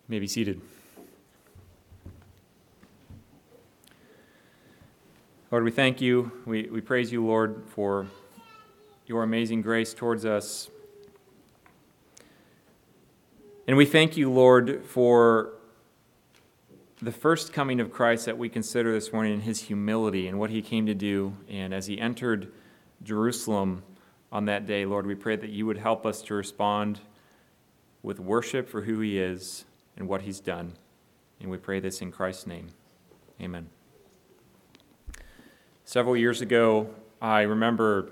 You may be seated. Lord, we thank you. We praise you, Lord, for your amazing grace towards us. And we thank you, Lord, for the first coming of Christ that we consider this morning in his humility and what he came to do. And as he entered Jerusalem on that day, Lord, we pray that you would help us to respond with worship for who he is and what he's done. And we pray this in Christ's name. Amen. Several years ago, I remember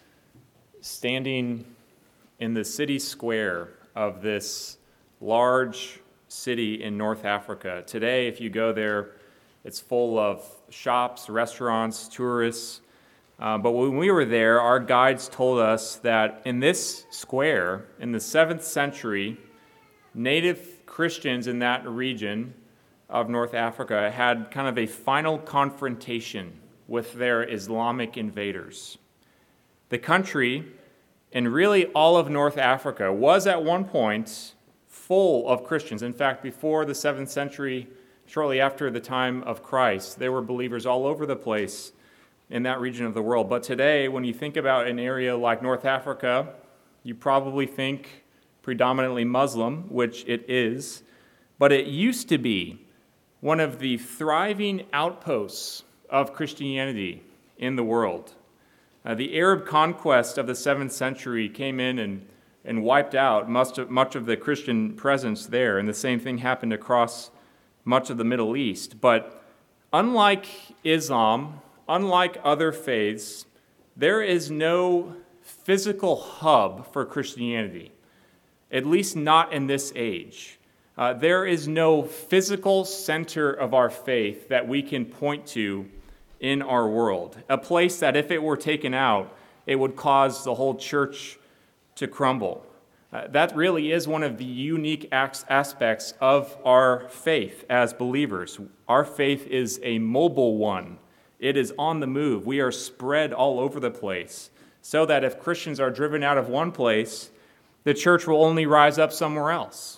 standing in the city square of this large city in North Africa. Today, if you go there, it's full of shops, restaurants, tourists. But when we were there, our guides told us that in this square, in the 7th century, native Christians in that region of North Africa had kind of a final confrontation with their Islamic invaders. The country, and really all of North Africa, was at one point full of Christians. In fact, before the 7th century, shortly after the time of Christ, there were believers all over the place in that region of the world. But today, when you think about an area like North Africa, you probably think predominantly Muslim, which it is, but it used to be one of the thriving outposts of Christianity in the world. The Arab conquest of the 7th century came in and wiped out much of the Christian presence there, and the same thing happened across much of the Middle East. But unlike Islam, unlike other faiths, there is no physical hub for Christianity, at least not in this age. There is no physical center of our faith that we can point to in our world, a place that if it were taken out, it would cause the whole church to crumble. That really is one of the unique aspects of our faith as believers. Our faith is a mobile one. It is on the move. We are spread all over the place, so that if Christians are driven out of one place, the church will only rise up somewhere else.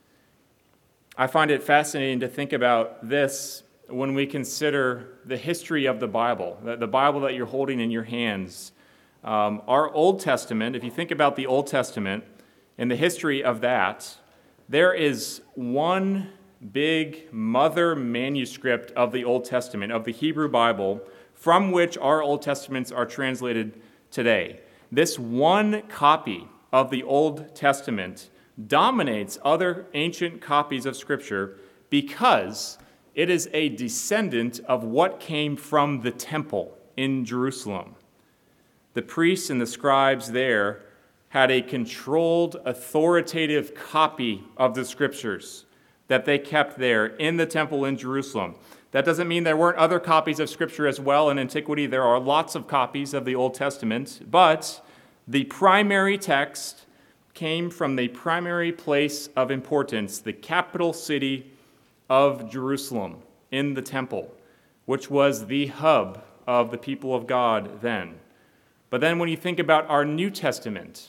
I find it fascinating to think about this when we consider the history of the Bible that you're holding in your hands. Our Old Testament, if you think about the Old Testament and the history of that, there is one big mother manuscript of the Old Testament, of the Hebrew Bible, from which our Old Testaments are translated today. This one copy of the Old Testament dominates other ancient copies of Scripture because it is a descendant of what came from the temple in Jerusalem. The priests and the scribes there had a controlled, authoritative copy of the Scriptures that they kept there in the temple in Jerusalem. That doesn't mean there weren't other copies of Scripture as well in antiquity. There are lots of copies of the Old Testament, but the primary text came from the primary place of importance, the capital city of Jerusalem in the temple, which was the hub of the people of God then. But then when you think about our New Testament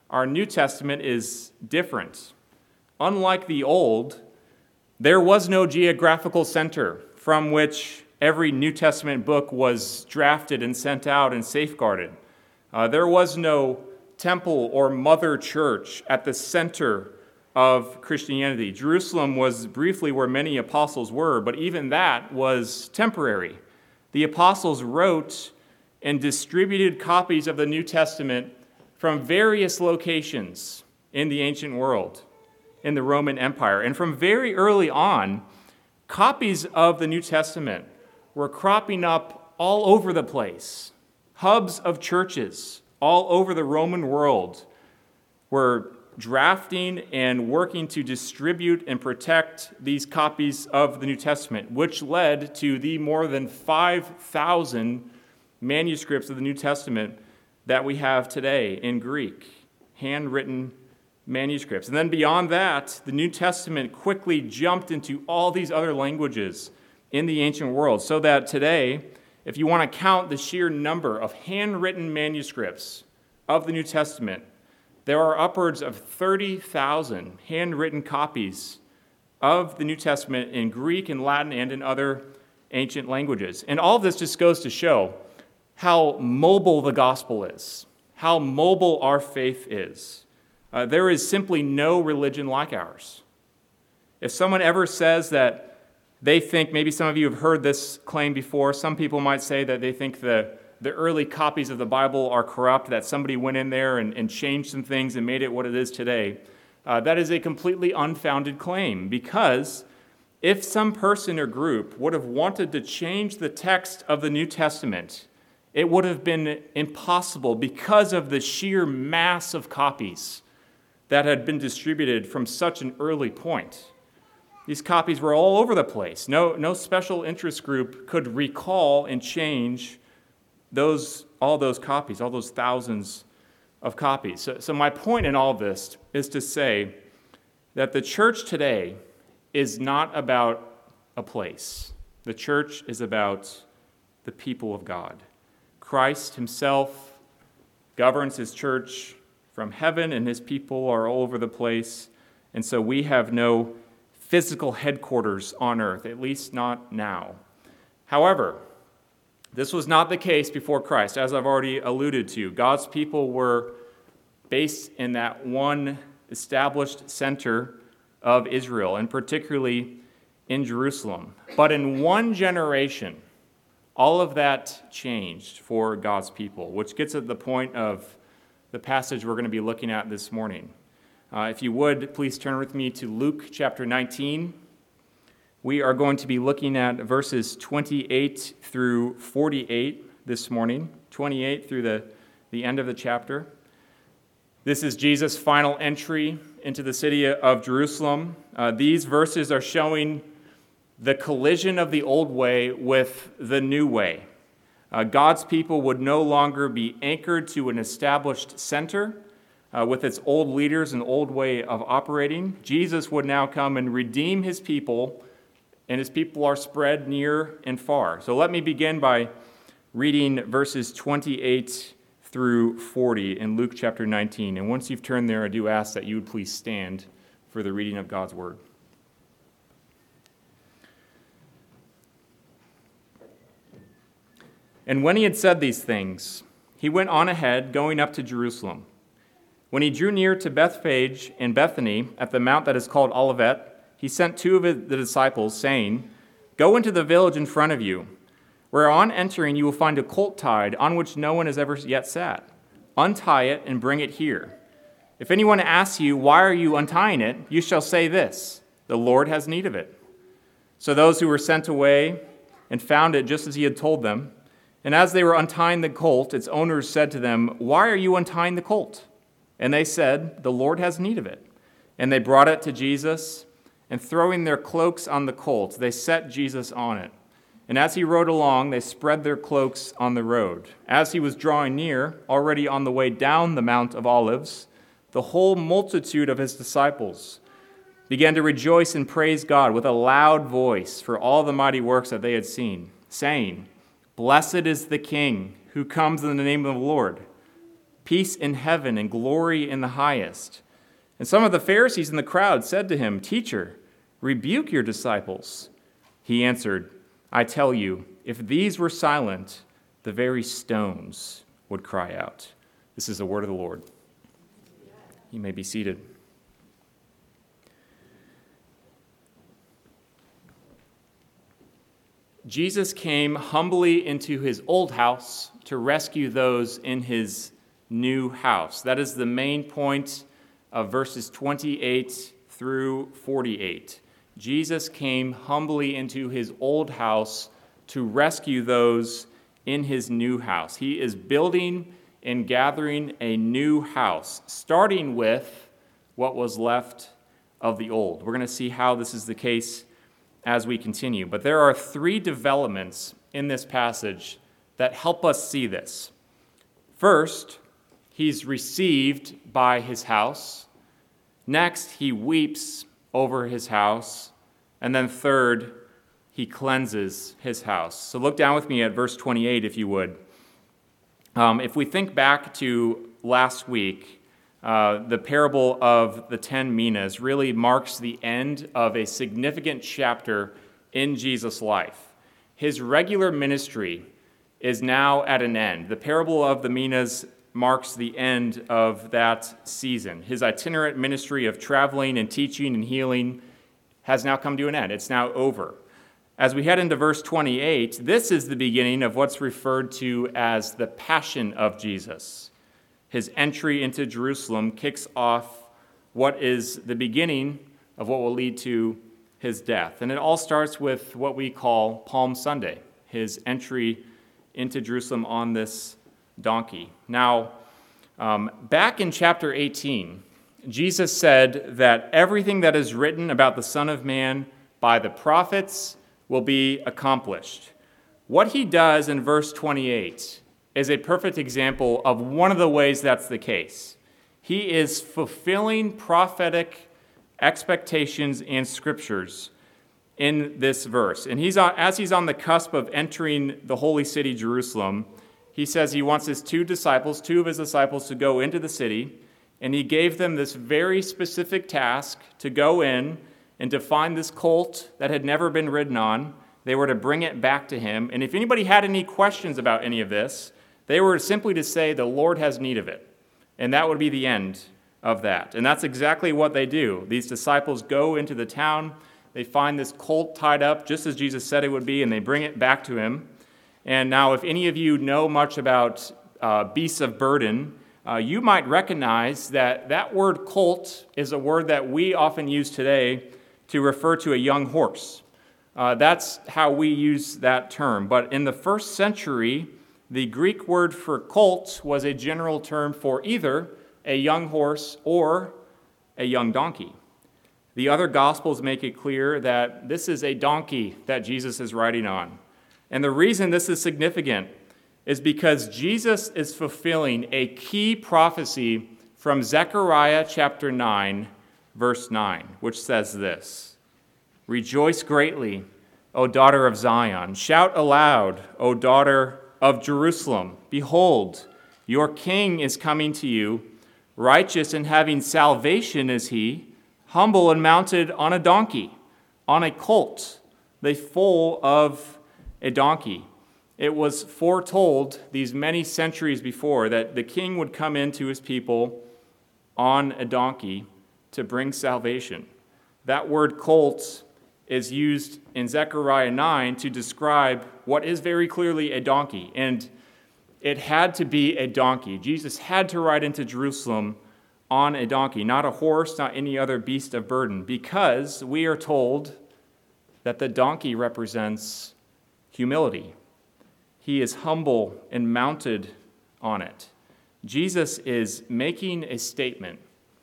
is different. Unlike the Old, there was no geographical center from which every New Testament book was drafted and sent out and safeguarded. There was no temple or mother church at the center of Christianity. Jerusalem was briefly where many apostles were, but even that was temporary. The apostles wrote and distributed copies of the New Testament from various locations in the ancient world, in the Roman Empire. And from very early on, copies of the New Testament were cropping up all over the place. Hubs of churches all over the Roman world were drafting and working to distribute and protect these copies of the New Testament, which led to the more than 5,000 manuscripts of the New Testament that we have today in Greek, handwritten manuscripts. And then beyond that, the New Testament quickly jumped into all these other languages in the ancient world, so that today, if you want to count the sheer number of handwritten manuscripts of the New Testament, there are upwards of 30,000 handwritten copies of the New Testament in Greek and Latin and in other ancient languages. And all of this just goes to show how mobile the gospel is, how mobile our faith is. There is simply no religion like ours. If someone ever says that they think, maybe some of you have heard this claim before, some people might say that they think the early copies of the Bible are corrupt, that somebody went in there and changed some things and made it what it is today. That is a completely unfounded claim, because if some person or group would have wanted to change the text of the New Testament, it would have been impossible because of the sheer mass of copies that had been distributed from such an early point. These copies were all over the place. No special interest group could recall and change all those copies, all those thousands of copies. So my point in all of this is to say that the church today is not about a place. The church is about the people of God. Christ himself governs his church from heaven, and his people are all over the place. And so we have no physical headquarters on earth, at least not now. However, this was not the case before Christ, as I've already alluded to. God's people were based in that one established center of Israel, and particularly in Jerusalem. But in one generation, all of that changed for God's people, which gets at the point of the passage we're going to be looking at this morning. If you would, please turn with me to Luke chapter 19. We are going to be looking at verses 28 through 48 this morning, 28 through the end of the chapter. This is Jesus' final entry into the city of Jerusalem. These verses are showing the collision of the old way with the new way. God's people would no longer be anchored to an established center with its old leaders and old way of operating. Jesus would now come and redeem his people, and his people are spread near and far. So let me begin by reading verses 28 through 40 in Luke chapter 19. And once you've turned there, I do ask that you would please stand for the reading of God's word. And when he had said these things, he went on ahead, going up to Jerusalem. When he drew near to Bethphage and Bethany at the mount that is called Olivet, he sent two of the disciples, saying, "Go into the village in front of you, where on entering you will find a colt tied, on which no one has ever yet sat. Untie it and bring it here. If anyone asks you, 'Why are you untying it?' you shall say this, 'The Lord has need of it.'" So those who were sent away and found it just as he had told them. And as they were untying the colt, its owners said to them, "Why are you untying the colt?" And they said, "The Lord has need of it." And they brought it to Jesus, and throwing their cloaks on the colt, they set Jesus on it. And as he rode along, they spread their cloaks on the road. As he was drawing near, already on the way down the Mount of Olives, the whole multitude of his disciples began to rejoice and praise God with a loud voice for all the mighty works that they had seen, saying, "Blessed is the King who comes in the name of the Lord. Peace in heaven and glory in the highest." And some of the Pharisees in the crowd said to him, "Teacher, rebuke your disciples." He answered, "I tell you, if these were silent, the very stones would cry out." This is the word of the Lord. You may be seated. Jesus came humbly into his old house to rescue those in his new house. That is the main point of verses 28 through 48. Jesus came humbly into his old house to rescue those in his new house. He is building and gathering a new house, starting with what was left of the old. We're going to see how this is the case as we continue. But there are three developments in this passage that help us see this. First, he's received by his house. Next, he weeps over his house. And then third, he cleanses his house. So look down with me at verse 28, if you would. If we think back to last week, the parable of the 10 minas really marks the end of a significant chapter in Jesus' life. His regular ministry is now at an end. The parable of the minas marks the end of that season. His itinerant ministry of traveling and teaching and healing has now come to an end. It's now over. As we head into verse 28, this is the beginning of what's referred to as the Passion of Jesus. His entry into Jerusalem kicks off what is the beginning of what will lead to his death. And it all starts with what we call Palm Sunday, his entry into Jerusalem on this donkey. Now, back in chapter 18, Jesus said that everything that is written about the Son of Man by the prophets will be accomplished. What he does in verse 28 is a perfect example of one of the ways that's the case. He is fulfilling prophetic expectations and scriptures in this verse. And as he's on the cusp of entering the holy city, Jerusalem, he says he wants his two of his disciples to go into the city, and he gave them this very specific task to go in and to find this colt that had never been ridden on. They were to bring it back to him. And if anybody had any questions about any of this, they were simply to say, the Lord has need of it. And that would be the end of that. And that's exactly what they do. These disciples go into the town. They find this colt tied up just as Jesus said it would be, and they bring it back to him. And now, if any of you know much about beasts of burden, you might recognize that that word colt is a word that we often use today to refer to a young horse. That's how we use that term. But in the first century, the Greek word for colt was a general term for either a young horse or a young donkey. The other Gospels make it clear that this is a donkey that Jesus is riding on. And the reason this is significant is because Jesus is fulfilling a key prophecy from Zechariah chapter 9, verse 9, which says this: "Rejoice greatly, O daughter of Zion. Shout aloud, O daughter of Jerusalem. Behold, your king is coming to you. Righteous and having salvation is he, humble and mounted on a donkey, on a colt, the foal of a donkey." It was foretold these many centuries before that the king would come into his people on a donkey to bring salvation. That word colt is used in Zechariah 9 to describe what is very clearly a donkey. And it had to be a donkey. Jesus had to ride into Jerusalem on a donkey, not a horse, not any other beast of burden, because we are told that the donkey represents humility. He is humble and mounted on it. Jesus is making a statement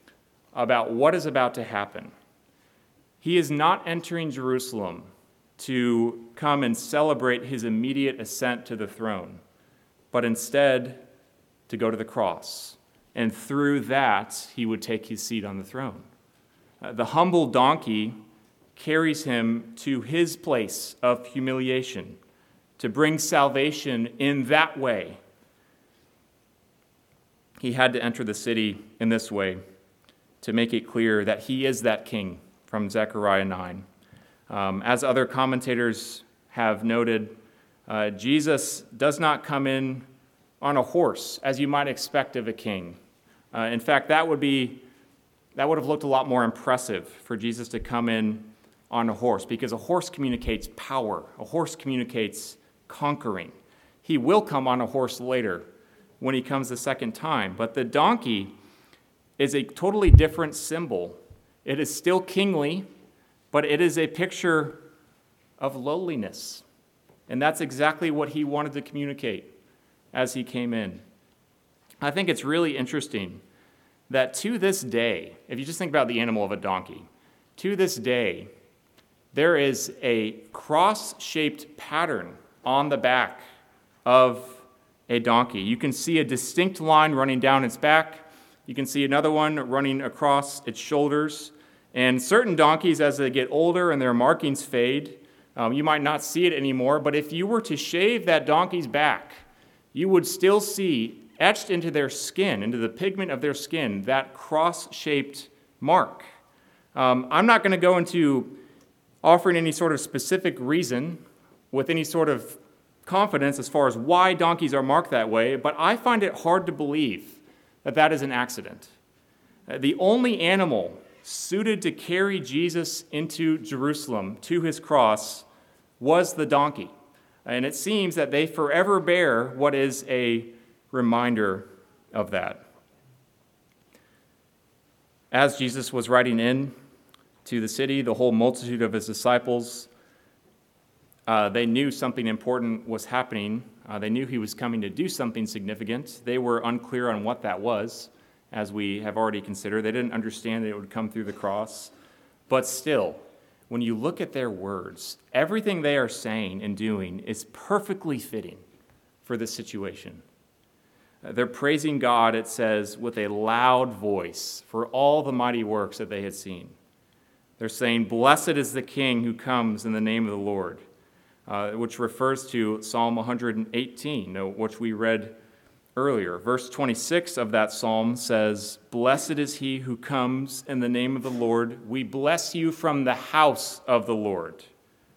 about what is about to happen. He is not entering Jerusalem to come and celebrate his immediate ascent to the throne, but instead to go to the cross. And through that, he would take his seat on the throne. The humble donkey carries him to his place of humiliation, to bring salvation in that way. He had to enter the city in this way to make it clear that he is that king from Zechariah 9. As other commentators have noted, Jesus does not come in on a horse, as you might expect of a king. In fact, that would have looked a lot more impressive for Jesus to come in on a horse, because a horse communicates power. A horse communicates conquering. He will come on a horse later when he comes the second time, but the donkey is a totally different symbol. It is still kingly, but it is a picture of lowliness. And that's exactly what he wanted to communicate as he came in. I think it's really interesting that to this day, if you just think about the animal of a donkey, to this day, there is a cross-shaped pattern on the back of a donkey. You can see a distinct line running down its back. You can see another one running across its shoulders. And certain donkeys, as they get older and their markings fade, you might not see it anymore, but if you were to shave that donkey's back, you would still see etched into their skin, into the pigment of their skin, that cross-shaped mark. I'm not going to go into offering any sort of specific reason with any sort of confidence as far as why donkeys are marked that way, but I find it hard to believe that that is an accident. The only animal suited to carry Jesus into Jerusalem to his cross was the donkey. And it seems that they forever bear what is a reminder of that. As Jesus was riding in to the city, the whole multitude of his disciples, they knew something important was happening. They knew he was coming to do something significant. They were unclear on what that was, as we have already considered. They didn't understand that it would come through the cross. But still, when you look at their words, everything they are saying and doing is perfectly fitting for this situation. They're praising God, it says, with a loud voice for all the mighty works that they had seen. They're saying, "Blessed is the King who comes in the name of the Lord," which refers to Psalm 118, which we read earlier. Verse 26 of that psalm says, "Blessed is he who comes in the name of the Lord. We bless you from the house of the Lord."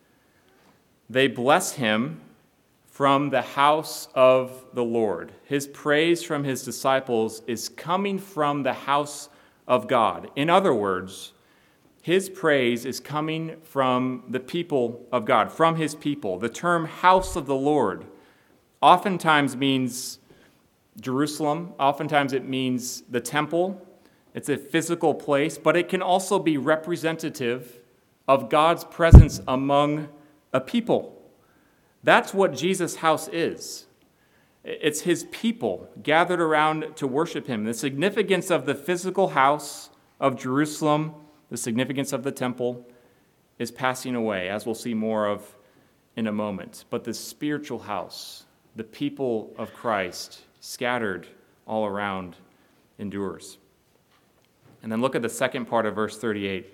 They bless him from the house of the Lord. His praise from his disciples is coming from the house of God. In other words, his praise is coming from the people of God, from his people. The term house of the Lord oftentimes means Jerusalem. Oftentimes it means the temple. It's a physical place, but it can also be representative of God's presence among a people. That's what Jesus' house is. It's his people gathered around to worship him. The significance of the physical house of Jerusalem, the significance of the temple, is passing away, as we'll see more of in a moment. But the spiritual house, the people of Christ, scattered all around, endures. And then look at the second part of verse 38.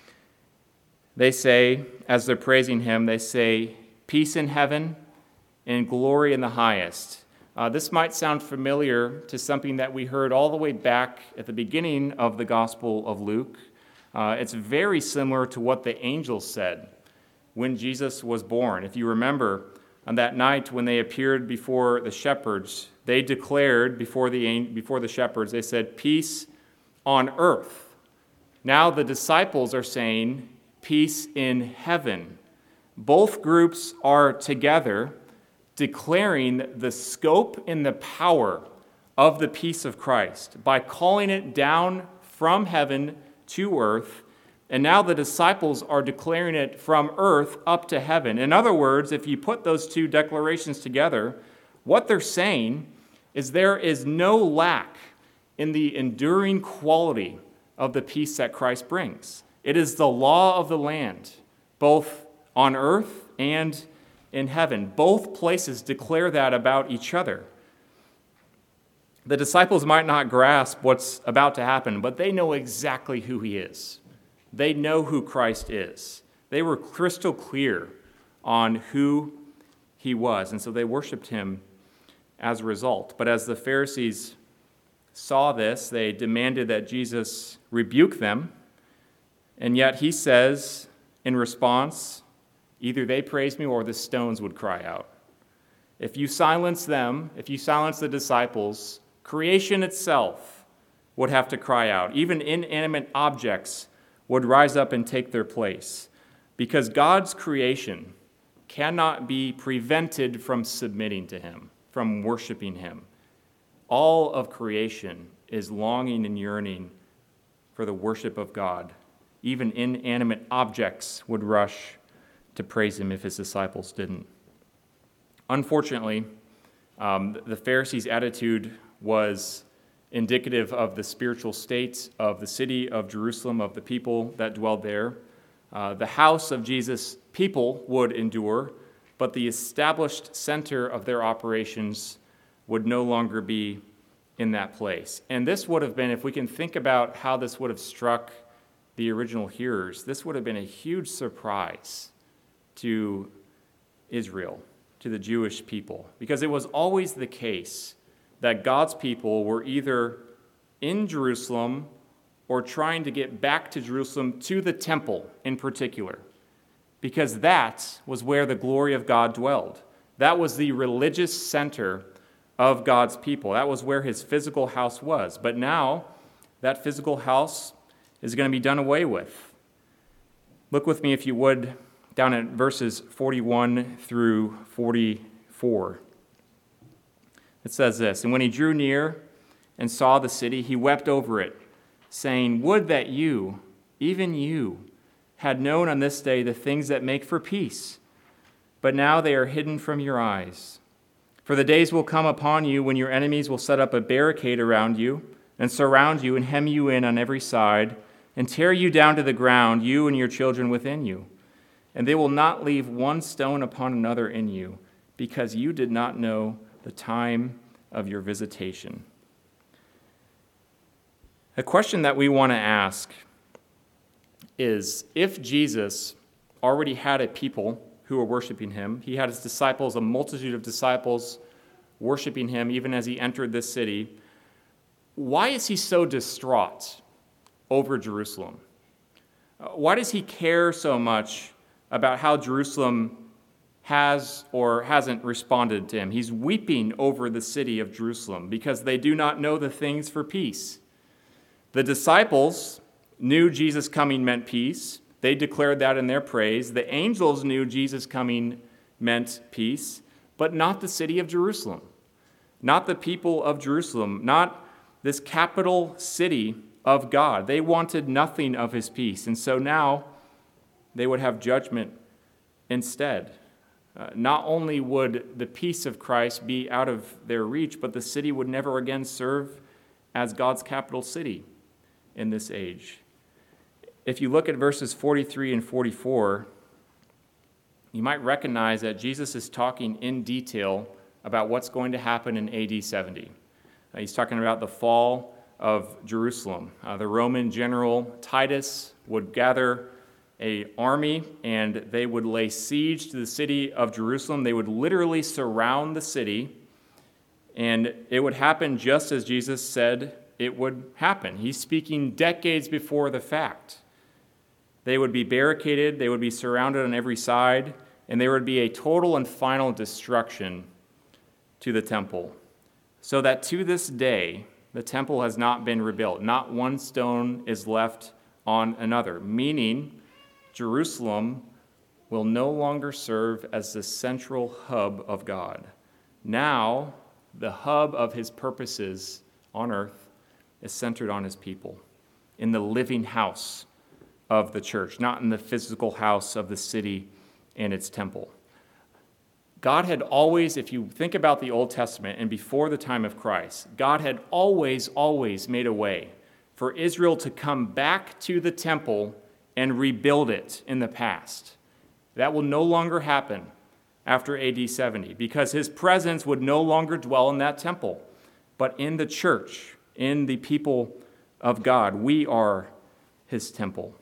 They say, as they're praising him, they say, "Peace in heaven and glory in the highest." This might sound familiar to something that we heard all the way back at the beginning of the Gospel of Luke. It's very similar to what the angels said when Jesus was born. If you remember, on that night when they appeared before the shepherds, they declared before the shepherds, they said, "Peace on earth." Now the disciples are saying, "Peace in heaven." Both groups are together declaring the scope and the power of the peace of Christ by calling it down from heaven to earth. And now the disciples are declaring it from earth up to heaven. In other words, if you put those two declarations together, what they're saying is there is no lack in the enduring quality of the peace that Christ brings. It is the law of the land, both on earth and in heaven. Both places declare that about each other. The disciples might not grasp what's about to happen, but they know exactly who he is. They know who Christ is. They were crystal clear on who he was, and so they worshiped him as a result. But as the Pharisees saw this, they demanded that Jesus rebuke them, and yet he says in response, either they praise me or the stones would cry out. If you silence them, if you silence the disciples, creation itself would have to cry out. Even inanimate objects would rise up and take their place, because God's creation cannot be prevented from submitting to him, from worshiping him. All of creation is longing and yearning for the worship of God. Even inanimate objects would rush to praise him if his disciples didn't. Unfortunately, the Pharisees' attitude was indicative of the spiritual state of the city of Jerusalem, of the people that dwelled there. The house of Jesus' people would endure, but the established center of their operations would no longer be in that place. And this would have been, if we can think about how this would have struck the original hearers, this would have been a huge surprise to Israel, to the Jewish people, because it was always the case that God's people were either in Jerusalem or trying to get back to Jerusalem, to the temple in particular, because that was where the glory of God dwelled. That was the religious center of God's people. That was where his physical house was. But now, that physical house is going to be done away with. Look with me, if you would, down at verses 41 through 44. It says this, "And when he drew near and saw the city, he wept over it, saying, 'Would that you, even you, had known on this day the things that make for peace. But now they are hidden from your eyes. For the days will come upon you when your enemies will set up a barricade around you and surround you and hem you in on every side and tear you down to the ground, you and your children within you. And they will not leave one stone upon another in you, because you did not know the time of your visitation.'" A question that we want to ask is, if Jesus already had a people who were worshiping him, he had his disciples, a multitude of disciples worshiping him even as he entered this city, why is he so distraught over Jerusalem? Why does he care so much about how Jerusalem has or hasn't responded to him? He's weeping over the city of Jerusalem because they do not know the things for peace. The disciples knew Jesus coming meant peace. They declared that in their praise. The angels knew Jesus coming meant peace, but not the city of Jerusalem, not the people of Jerusalem, not this capital city of God. They wanted nothing of his peace, and so now they would have judgment instead. Not only would the peace of Christ be out of their reach, but the city would never again serve as God's capital city in this age. If you look at verses 43 and 44, you might recognize that Jesus is talking in detail about what's going to happen in AD 70. He's talking about the fall of Jerusalem. The Roman general Titus would gather an army and they would lay siege to the city of Jerusalem. They would literally surround the city, and it would happen just as Jesus said it would happen. He's speaking decades before the fact. They would be barricaded, they would be surrounded on every side, and there would be a total and final destruction to the temple. So that to this day, the temple has not been rebuilt. Not one stone is left on another, meaning Jerusalem will no longer serve as the central hub of God. Now, the hub of his purposes on earth is centered on his people, in the living house of the church, not in the physical house of the city and its temple. God had always, if you think about the Old Testament and before the time of Christ, God had always made a way for Israel to come back to the temple and rebuild it in the past. That will no longer happen after AD 70 because his presence would no longer dwell in that temple, but in the church, in the people of God. We are his temple.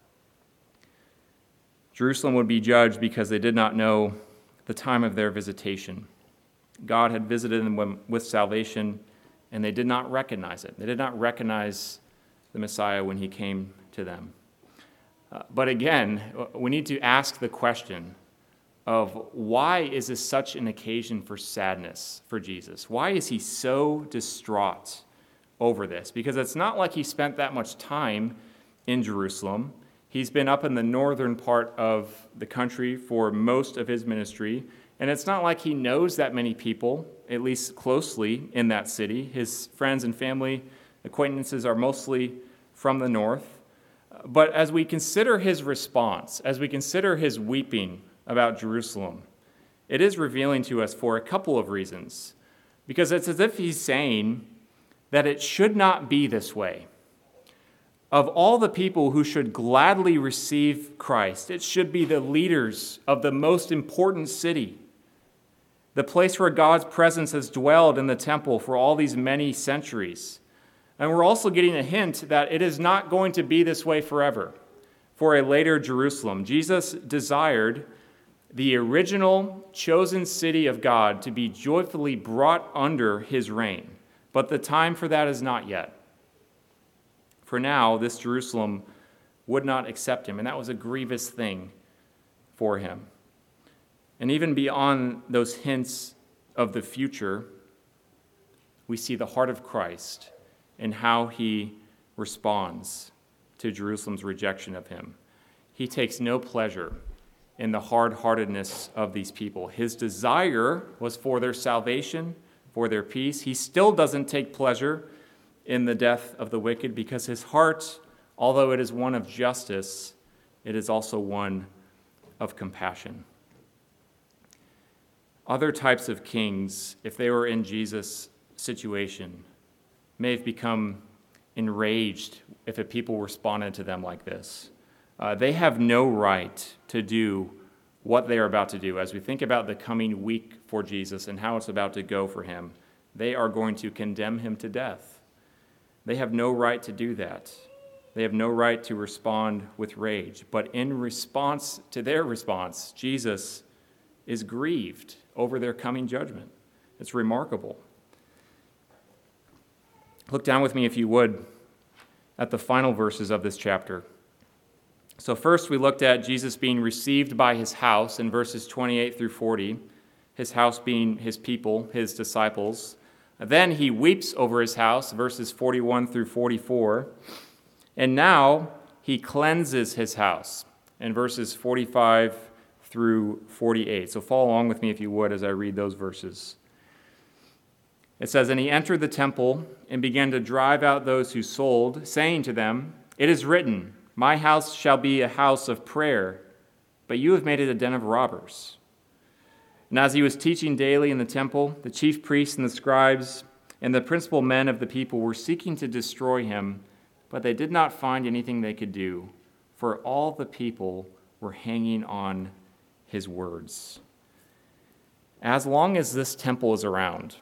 Jerusalem would be judged because they did not know the time of their visitation. God had visited them with salvation, and they did not recognize it. They did not recognize the Messiah when he came to them. But again, we need to ask the question of why is this such an occasion for sadness for Jesus? Why is he so distraught over this? Because it's not like he spent that much time in Jerusalem. He's been up in the northern part of the country for most of his ministry, and it's not like he knows that many people, at least closely, in that city. His friends and family acquaintances are mostly from the north. But as we consider his response, as we consider his weeping about Jerusalem, it is revealing to us for a couple of reasons. Because it's as if he's saying that it should not be this way. Of all the people who should gladly receive Christ, it should be the leaders of the most important city, the place where God's presence has dwelled in the temple for all these many centuries. And we're also getting a hint that it is not going to be this way forever for a later Jerusalem. Jesus desired the original chosen city of God to be joyfully brought under his reign. But the time for that is not yet. For now, this Jerusalem would not accept him, and that was a grievous thing for him. And even beyond those hints of the future, we see the heart of Christ and how he responds to Jerusalem's rejection of him. He takes no pleasure in the hard-heartedness of these people. His desire was for their salvation, for their peace. He still doesn't take pleasure in the death of the wicked because his heart, although it is one of justice, it is also one of compassion. Other types of kings, if they were in Jesus' situation, may have become enraged if a people responded to them like this. They have no right to do what they are about to do. As we think about the coming week for Jesus and how it's about to go for him, they are going to condemn him to death. They have no right to do that. They have no right to respond with rage. But in response to their response, Jesus is grieved over their coming judgment. It's remarkable. Look down with me, if you would, at the final verses of this chapter. So first we looked at Jesus being received by his house in verses 28 through 40, his house being his people, his disciples. Then he weeps over his house, verses 41 through 44. And now he cleanses his house in verses 45 through 48. So follow along with me, if you would, as I read those verses. It says, "And he entered the temple and began to drive out those who sold, saying to them, 'It is written, my house shall be a house of prayer, but you have made it a den of robbers.' And as he was teaching daily in the temple, the chief priests and the scribes and the principal men of the people were seeking to destroy him, but they did not find anything they could do, for all the people were hanging on his words." As long as this temple is around,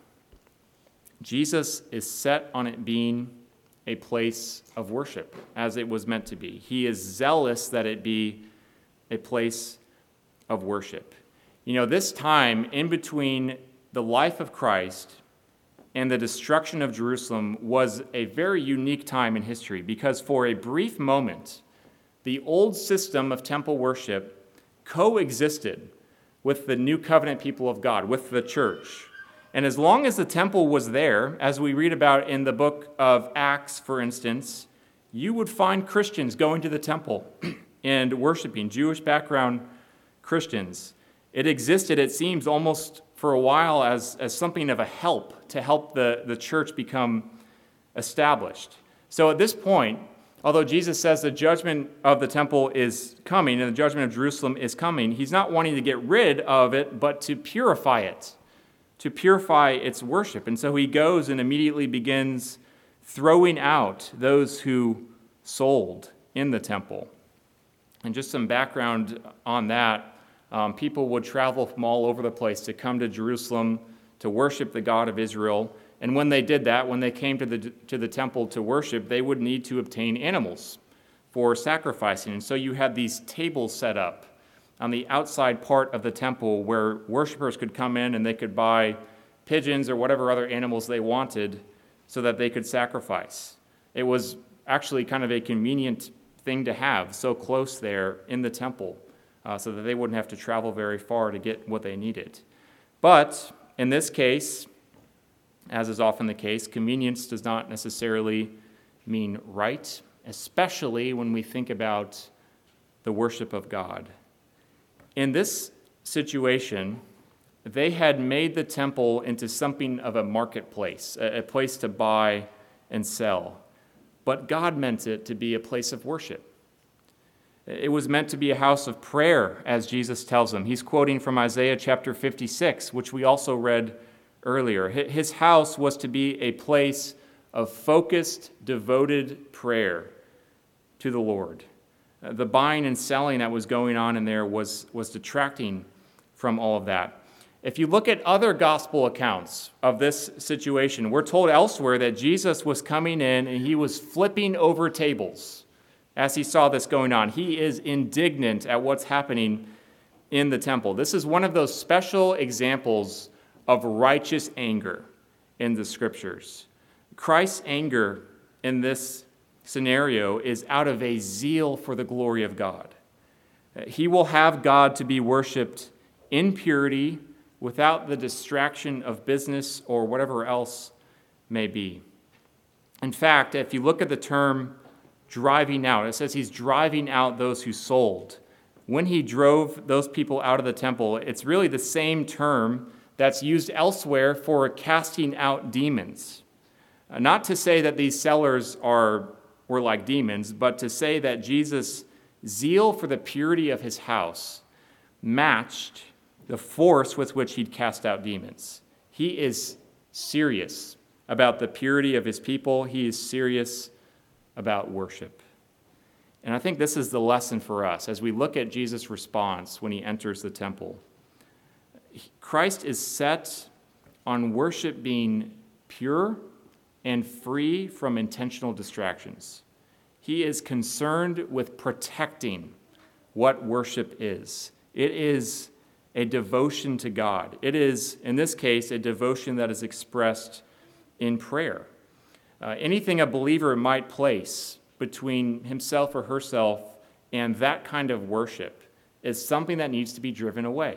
Jesus is set on it being a place of worship, as it was meant to be. He is zealous that it be a place of worship. You know, this time in between the life of Christ and the destruction of Jerusalem was a very unique time in history, because for a brief moment, the old system of temple worship coexisted with the new covenant people of God, with the church. And as long as the temple was there, as we read about in the book of Acts, for instance, you would find Christians going to the temple and worshiping, Jewish background Christians. It existed, it seems, almost for a while as something of a help to help the church become established. So at this point, although Jesus says the judgment of the temple is coming and the judgment of Jerusalem is coming, he's not wanting to get rid of it, but to purify it, to purify its worship. And so he goes and immediately begins throwing out those who sold in the temple. And just some background on that, people would travel from all over the place to come to Jerusalem to worship the God of Israel. And when they did that, when they came to the temple to worship, they would need to obtain animals for sacrificing. And so you had these tables set up on the outside part of the temple where worshipers could come in and they could buy pigeons or whatever other animals they wanted so that they could sacrifice. It was actually kind of a convenient thing to have so close there in the temple so that they wouldn't have to travel very far to get what they needed. But in this case, as is often the case, convenience does not necessarily mean right, especially when we think about the worship of God. In this situation, they had made the temple into something of a marketplace, a place to buy and sell. But God meant it to be a place of worship. It was meant to be a house of prayer, as Jesus tells them. He's quoting from Isaiah chapter 56, which we also read earlier. His house was to be a place of focused, devoted prayer to the Lord. The buying and selling that was going on in there was detracting from all of that. If you look at other gospel accounts of this situation, we're told elsewhere that Jesus was coming in and he was flipping over tables as he saw this going on. He is indignant at what's happening in the temple. This is one of those special examples of righteous anger in the scriptures. Christ's anger in this scenario is out of a zeal for the glory of God. He will have God to be worshiped in purity without the distraction of business or whatever else may be. In fact, if you look at the term driving out, it says he's driving out those who sold. When he drove those people out of the temple, it's really the same term that's used elsewhere for casting out demons. Not to say that these sellers were like demons, but to say that Jesus' zeal for the purity of his house matched the force with which he'd cast out demons. He is serious about the purity of his people. He is serious about worship. And I think this is the lesson for us as we look at Jesus' response when he enters the temple. Christ is set on worship being pure and free from intentional distractions. He is concerned with protecting what worship is. It is a devotion to God. It is, in this case, a devotion that is expressed in prayer. Anything a believer might place between himself or herself and that kind of worship is something that needs to be driven away.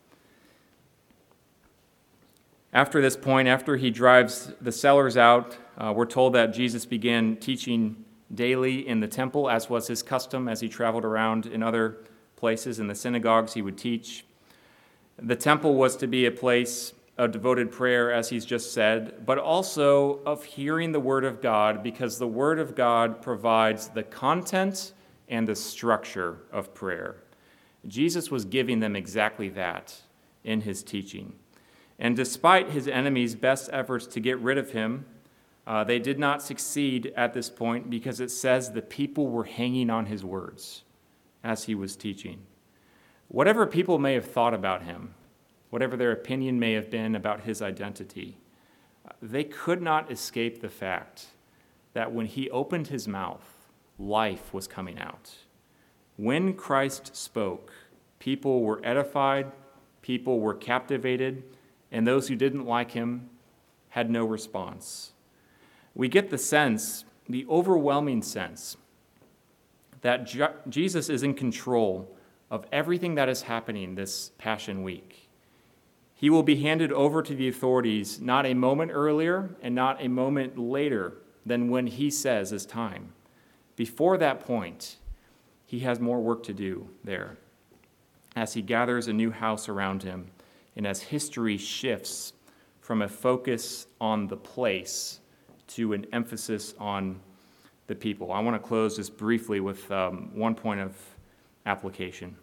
After this point, after he drives the sellers out, we're told that Jesus began teaching daily in the temple, as was his custom as he traveled around in other places. In the synagogues, he would teach. The temple was to be a place of devoted prayer, as he's just said, but also of hearing the word of God, because the word of God provides the content and the structure of prayer. Jesus was giving them exactly that in his teaching. And despite his enemies' best efforts to get rid of him, they did not succeed at this point, because it says the people were hanging on his words as he was teaching. Whatever people may have thought about him, whatever their opinion may have been about his identity, they could not escape the fact that when he opened his mouth, life was coming out. When Christ spoke, people were edified, people were captivated, and those who didn't like him had no response. We get the sense, the overwhelming sense, that Jesus is in control of everything that is happening this Passion Week. He will be handed over to the authorities not a moment earlier and not a moment later than when he says is time. Before that point, he has more work to do there as he gathers a new house around him and as history shifts from a focus on the place to an emphasis on the people. I want to close just briefly with one point of application.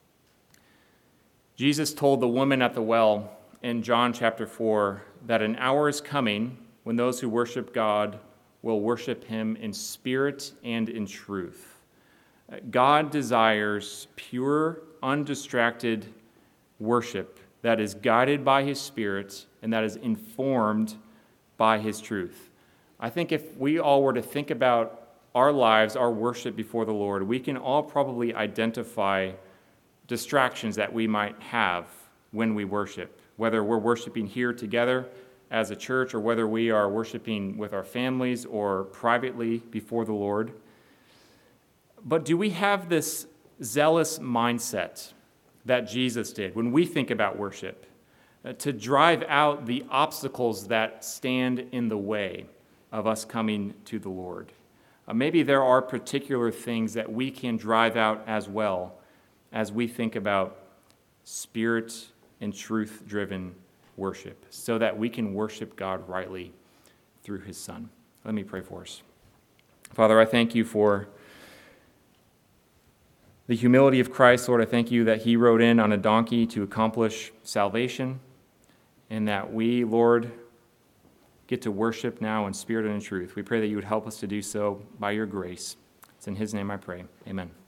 Jesus told the woman at the well in John chapter 4 that an hour is coming when those who worship God will worship him in spirit and in truth. God desires pure, undistracted worship that is guided by his Spirit and that is informed by his truth. I think if we all were to think about our lives, our worship before the Lord, we can all probably identify distractions that we might have when we worship, whether we're worshiping here together as a church or whether we are worshiping with our families or privately before the Lord. But do we have this zealous mindset that Jesus did when we think about worship, to drive out the obstacles that stand in the way of us coming to the Lord? Maybe there are particular things that we can drive out as well as we think about spirit and truth-driven worship, so that we can worship God rightly through his Son. Let me pray for us. Father, I thank you for the humility of Christ. Lord, I thank you that he rode in on a donkey to accomplish salvation, and that we, Lord, get to worship now in spirit and in truth. We pray that you would help us to do so by your grace. It's in his name I pray. Amen.